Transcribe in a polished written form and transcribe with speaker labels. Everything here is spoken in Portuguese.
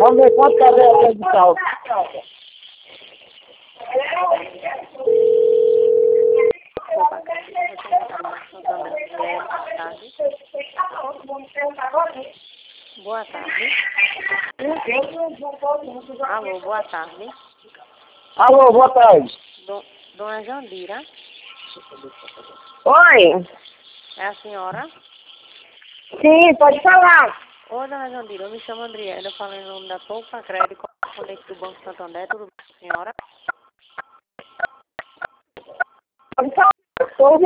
Speaker 1: Vamos ver quanto cadê a de sal.
Speaker 2: Boa tarde. Alô, boa tarde.
Speaker 1: Alô, boa tarde.
Speaker 2: Dona Jandira,
Speaker 1: Oi.
Speaker 2: é a senhora?
Speaker 1: Sim, pode falar.
Speaker 2: Oi, dona Jandira, eu me chamo Andriela, eu falo em nome da Poupa Crédito, correspondente do Banco Santander, tudo bem, senhora?
Speaker 1: Pode falar. Estou